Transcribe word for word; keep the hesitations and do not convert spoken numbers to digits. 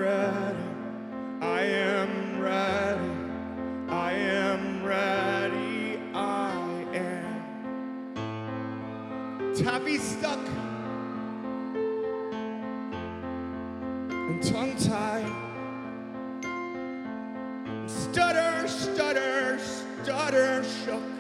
ready. I am ready. I am ready. I am. Taffy stuck and tongue-tied. Stutter, stutter, stutter, shook.